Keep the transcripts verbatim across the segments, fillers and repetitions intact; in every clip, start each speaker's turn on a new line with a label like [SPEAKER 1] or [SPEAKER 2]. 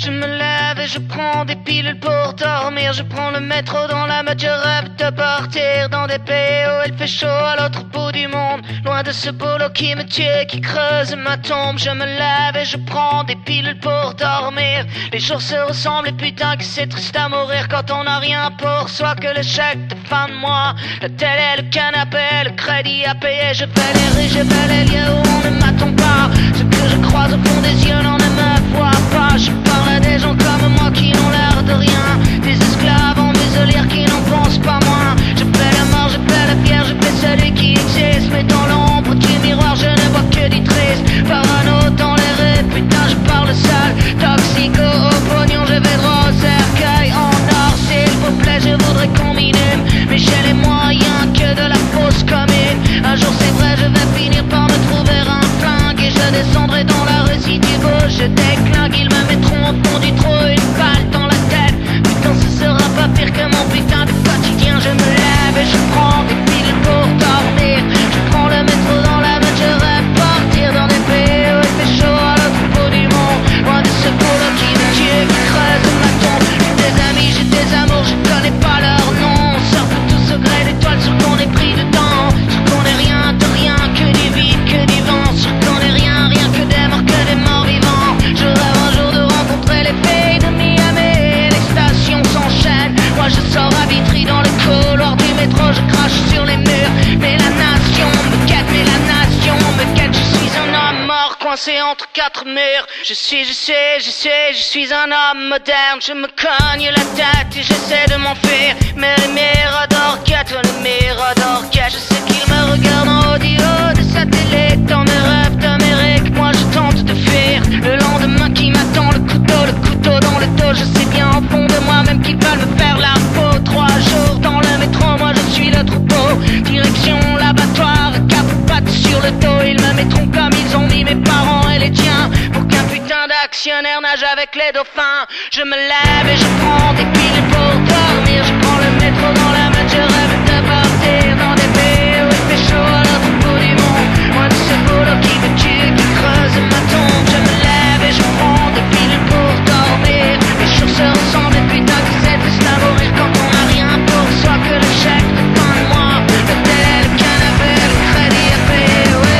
[SPEAKER 1] Je me lève et je prends des pilules pour dormir. Je prends le métro dans la mode, je rêve de partir dans des pays où il fait chaud à l'autre bout du monde. Loin de ce boulot qui me tue, qui creuse ma tombe. Je me lève et je prends des pilules pour dormir. Les jours se ressemblent et putain que c'est triste à mourir quand on n'a rien pour soi que le chèque de fin de mois. La télé, le canapé, le crédit à payer. Je fais les rues, je fais les lieux où on ne m'attend pas. Ce que je croise au fond des yeux n'en ne me voit pas. Je parle à des gens comme moi qui n'ont l'air de rien. Des esclaves en muselière qui n'en pensent pas moins. Je fais la mort, je fais la pierre, je fais celui qui existe. Mais dans l'ombre du miroir je ne vois que du triste. Parano dans les rues, putain je parle sale. Toxico au pognon, je vais droit au cercueil en or. S'il vous plaît je voudrais qu'on m'inhume, mais j'ai les moyens que de la fausse commune. Un jour c'est vrai je vais finir par me trouver un flingue. Et je descendrai dans la rue si tu veux, je déclingue. Ils me mettront au fond du trou une balle dans la tête. Putain ce sera pas pire que mon putain de quotidien. Je me lève et je prends des piles pour dormir. Je prends le métro dans la mode, je rêve partir dans des pays où il fait chaud à l'autre bout du monde. Loin de ce boulot qui me tue, qui creuse ma tombe. J'ai des amis, j'ai des amours, je connais pas leur nom. On surfe tous au gré d'étoiles sur qu'on est pris dedans. Sur qu'on est rien de rien, que du vide, que du vent. Sur qu'on est rien, rien que des morts, que des morts vivants. Je rêve un jour de rencontrer les filles de Miami. Les stations s'enchaînent, moi je sors à Vitry dans le couloir du métro. Je crache sur les murs, mais la nation me quête, mais la nation me quête. Je suis un homme mort coincé entre quatre murs. Je suis, je sais, je sais, je suis un homme moderne. Je me cogne la tête et j'essaie de m'enfuir. Mais les miradors quêtent, les miradors quêtent. Je sais qu'ils me regardent en haut du haut de satellite. Dans mes rêves d'Amérique, moi je tente de fuir. Le lendemain qui m'attend, le couteau, le couteau dans le dos. Je sais bien au fond de moi-même qu'ils veulent me faire la peau. Trois jours dans le métro, moi je suis le troupeau. Direction l'abattoir, cap patte sur le dos. Ils me mettront comme ils ont mis mes parents et les tiens. Pour qu'un putain d'actionnaire nage avec les dauphins. Je me lève et je prends des piles pour dormir. Je prends le métro dans la main, je rêve de partir dans des pays où il fait chaud à l'autre bout du monde. Moi de ce boulot qui me tue, qui creuse ma tombe. Je me lève et je prends des piles pour dormir. Les jours se ressemblent et putain que c'est triste à mourir quand on n'a rien pour soi que le chèque de fin de mois. Le télé, le canapé, le crédit à payer, oui.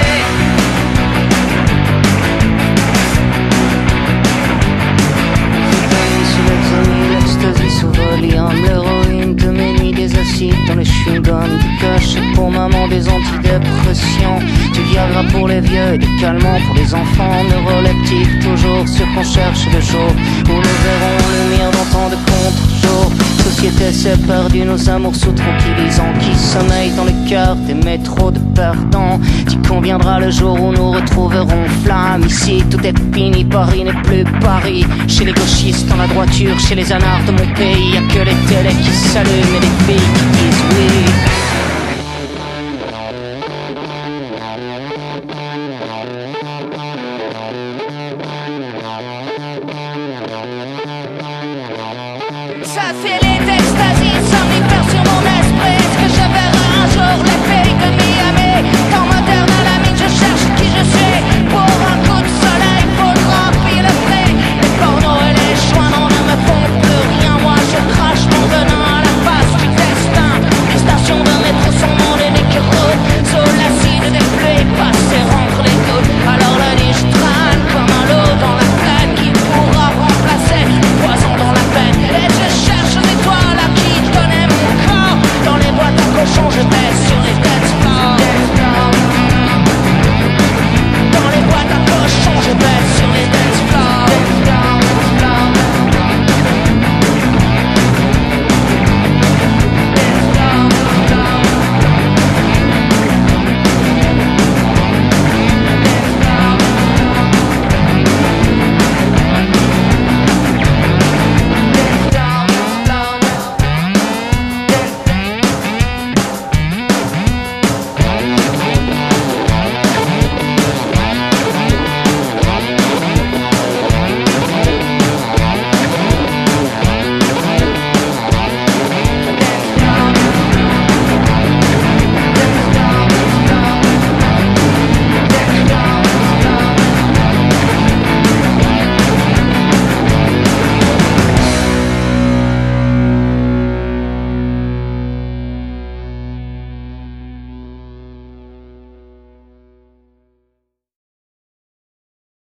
[SPEAKER 1] L'ecstasy sous Valium, l'héroïne de mes nuits, des acides dans les chewing-gums, du cachet pour maman, des antidépressants, du Viagra pour les vieux et des calmants pour les enfants, neuroleptiques toujours ceux qu'on cherche le jour où nous verrons le mire dans tant de contre-jours. Société s'est perdue, nos amours sous tranquillisants qui sommeillent dans le cœur des métros de perdants. T'y conviendra le jour où nous retrouverons flamme. Ici tout est fini, Paris n'est plus Paris. Chez les gauchistes dans la droiture, chez les anards de mon pays, y'a que les télés qui s'allument et les filles qui disent oui.